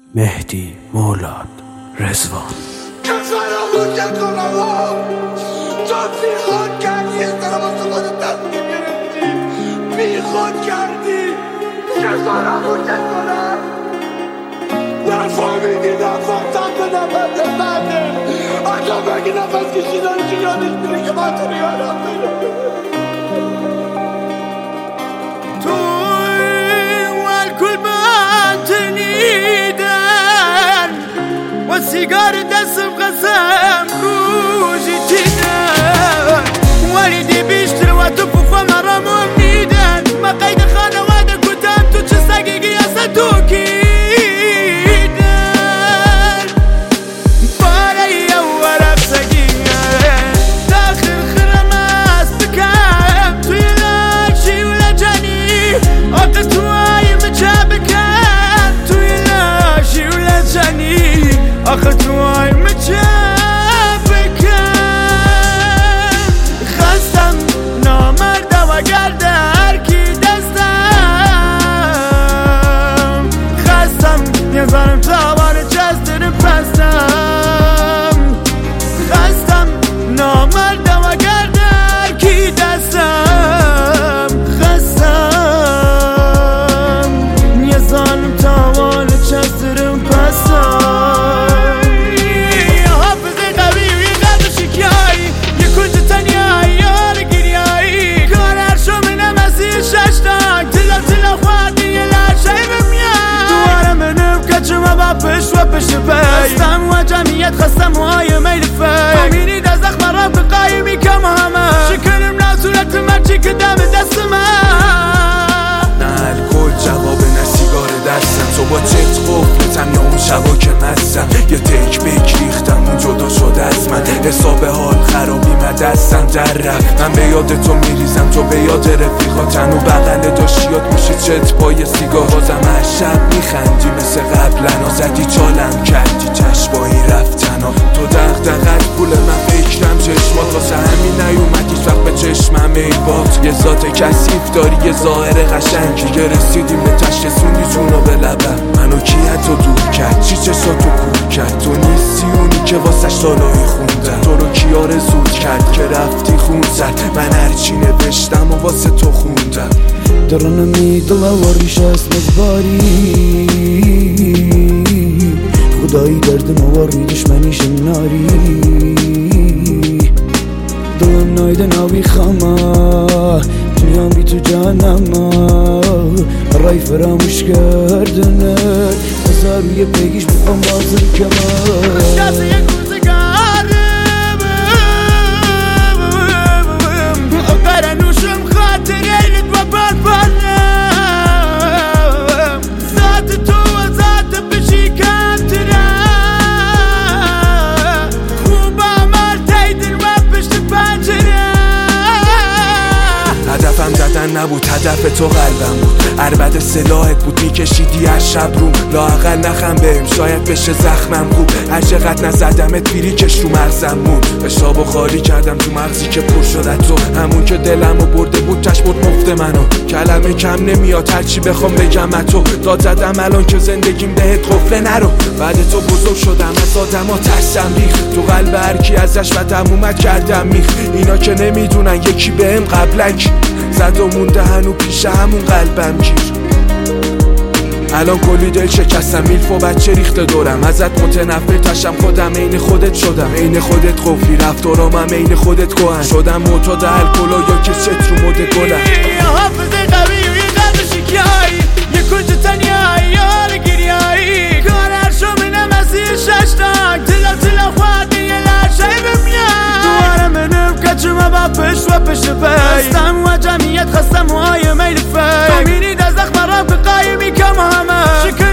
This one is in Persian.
مهدی مولاد رضوان. فراموش کنم تو بی خود کردی، از طرف از خودت تصمیم گرفتی، بی خود کردی که فراموش کنم. نفهمیدی نفهمتم به نفت بنده، اگه بگی نفس کشیدن که یادش میره که من تو رو یادم میره. سیگار دستم قسم روزی دیدن ولیدی بیشتر و تو بخوا مرامم میدن. ما قید خانواده کتم تو چه سگیگی اصلا تو کیدن باره اول افسگیه داخل خرم از بکم توی لاشی ولا جانی آقا توی مچه بکم توی لاشی ولا جانی آخه توی مچه بکن. خستم نامرده و گرده هرکی دستم، خستم یزارم تاوان جستر پستم، خستم نامرده و گرده هرکی دستم، خستم یزارم تاوان جستر پستم. خستم و جمعیت خستم و های میل فی امینی در زخم راب که قایمی کم همه شکرم نازولت مرچی که دم دست من. نه الکل جواب نه سیگار دستم، تو با چت قفلتم یا اون شبا که مستم یه تک بک ریختم اون جدا شده از من. حساب حال خرابی من دستم در رفت، من به یاد تو میریزم تو به یاد رفیقاتن و بغل داشتیات میشه چت با یه سیگار. بازم هر شب میخندی مثل قبلنا، زدی چالم کردی چشمایی رفتنا. تو دغدغت پول من فکرم چشمات، واسه همین نیومد هیچ وقت به چشمم ایبات. یه ذات کثیف داری یه ظاهر قشنگی که رسیدیم به تش رسوندی جونو به لبم. منو کیت تو دور کرد چی چشاتو کور کرد، تو نیستی اونی که واسه سالایی خوندن. تو رو کی آرزوت کرد که رفتی خون زد، من هرچی نوشتم و واسه تو خوندم. درنمی دلاوریش است مجباری، خدایی دردم واری دشمنیش ناری. دلم نایده ناوی خما دنیام بی تو جانما، رای فراموش کردنه هزار روی پیگیش بخوام بازر کمار. قرنوشم خاطر عینت و برپرم، ذات تو و ذات بشیکمترم، خوب عمل تیدن و پشت پنجره. هدفم زدن نبود هدف تو قلبم بود، عربد سلاحت بود میکشیدی از شب روم. لااقل نخم بهم شاید بشه زخمم خوب، هر چقدر نزدمت پیری کش رو مغزم مون. حسابو خالی کردم تو مغزی که پر شد تو، همون که دلمو برده بود چشمت مفت منو. کلمه کم نمیاد هرچی بخوام بگم تو، داد زدم الان که زندگیم بهت قفله نرو. بعد تو بزرگ شدم از آدما ترسم ریخت، تو قلب هرکی ازش بدم اومد کردم میخ. اینا که نمیدونن یکی بهم قبلا کی زد و مونده هنو پیش همون قلبم گیر. الان کلی دل شکستم، میلف و بچه ریخته دورم، ازت متنفر تشم خودم عین خودت شدم. عین خودت قفلی رفتارامم عین خودت کهن شدم، معتاد الکلا یا که چت رو مد گلم. حافظه قوی و یه قلب شکیایی، یه کنج تنیایی یار گریایی، کار هر شو منم ازی ششتاک تلا خواهدی یه لرشای بمیاد. دواره منم کچمه با پشت و پشت پی، خستم و جمعیت خستم و های میل فی امینی در زخم راب که قایمی کم همه